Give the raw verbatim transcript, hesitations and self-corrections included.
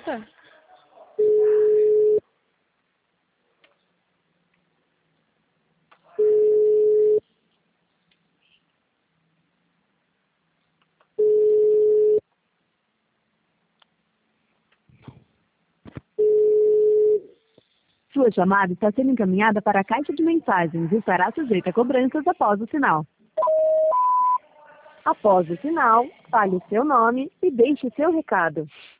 volta. Sua chamada está sendo encaminhada para a caixa de mensagens e estará sujeita a cobranças após o sinal. Após o sinal, fale o seu nome e deixe seu recado.